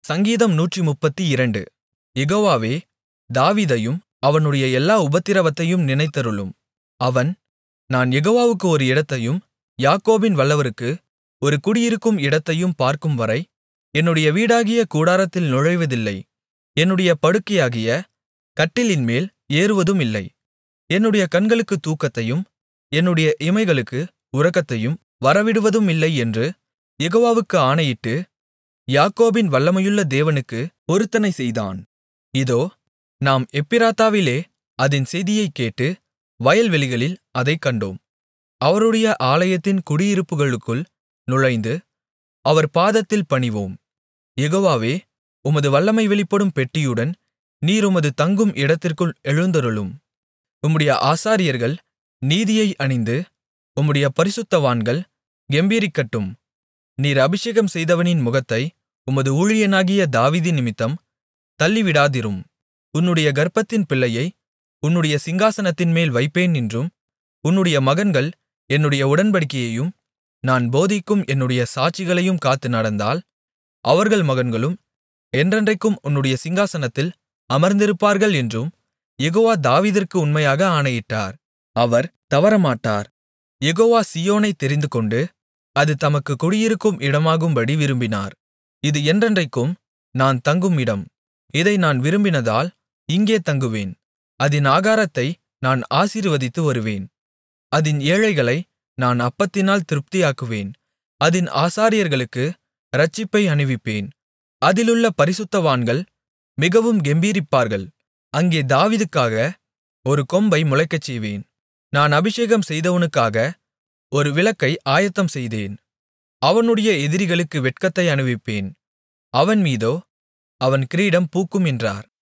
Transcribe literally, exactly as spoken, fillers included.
சங்கீதம் நூற்றுமுப்பத்திரண்டு. யெகோவாவே, தாவீதையும் அவனுடைய எல்லா உபத்திரவத்தையும் நினைத்தருளும். அவன், நான் யெகோவாவுக்கு ஒரு இடத்தையும் யாக்கோபின் வல்லவருக்கு ஒரு குடியிருக்கும் இடத்தையும் பார்க்கும்வரை என்னுடைய வீடாகிய கூடாரத்தில் நுழைவதில்லை. என்னுடைய படுக்கையாகிய கட்டிலின்மேல் ஏறுவதுமில்லை. என்னுடைய கண்களுக்குத் தூக்கத்தையும் என்னுடைய இமைகளுக்கு உறக்கத்தையும் வரவிடுவதுமில்லை என்று யெகோவாவுக்கு ஆணையிட்டு, யாக்கோபின் வல்லமையுள்ள தேவனுக்கு பொருத்தனை செய்தான். இதோ, நாம் எப்பிராத்தாவிலே அதின் செய்தியைக் கேட்டு வயல்வெளிகளில் அதைக் கண்டோம். அவருடைய ஆலயத்தின் குடியிருப்புகளுக்குள் நுழைந்து அவர் பாதத்தில் பணிவோம். யெகோவாவே, உமது வல்லமை வெளிப்படும் பெட்டியுடன் நீர் உமது தங்கும் இடத்திற்குள் எழுந்தருளும். உம்முடைய ஆசாரியர்கள் நீதியை அணிந்து உம்முடைய பரிசுத்தவான்கள் கெம்பீரிக்கட்டும். நீர் அபிஷேகம் செய்தவனின் முகத்தை உமது ஊழியனாகிய தாவீதினிமித்தம் தள்ளிவிடாதிரும். உன்னுடைய கர்ப்பத்தின் பிள்ளையை உன்னுடைய சிங்காசனத்தின்மேல் வைப்பேன் என்றும், உன்னுடைய மகன்கள் என்னுடைய உடன்படிக்கையையும் நான் போதிக்கும் என்னுடைய சாட்சிகளையும் காத்து நடந்தால், அவர்கள் மகன்களும் என்றென்றைக்கும் உன்னுடைய சிங்காசனத்தில் அமர்ந்திருப்பார்கள் என்றும் யெகோவா தாவீதிற்கு உண்மையாக ஆணையிட்டார். அவர் தவறமாட்டார். யெகோவா சீயோனைத் தெரிந்துகொண்டு அது தமக்குக் குடியிருக்கும் இடமாகும்படி விரும்பினார். இது என்றென்றைக்கும் நான் தங்கும் இடம். இதை நான் விரும்பினதால் இங்கே தங்குவேன். அதின் ஆகாரத்தை நான் ஆசீர்வதித்து வருவேன். அதின் ஏழைகளை நான் அப்பத்தினால் திருப்தியாக்குவேன். அதின் ஆசாரியர்களுக்கு இரட்சிப்பை அணிவிப்பேன். அதிலுள்ள பரிசுத்தவான்கள் மிகவும் கெம்பீரிப்பார்கள். அங்கே தாவீதுக்காக ஒரு கொம்பை முளைக்கச்செய்வேன். நான் அபிஷேகம் செய்தவனுக்காக ஒரு விளக்கை ஆயத்தம் செய்தேன். அவனுடைய எதிரிகளுக்கு வெட்கத்தை அணிவிப்பேன். அவன் மீதோ அவன் கிரீடம் பூக்கும் என்றார்.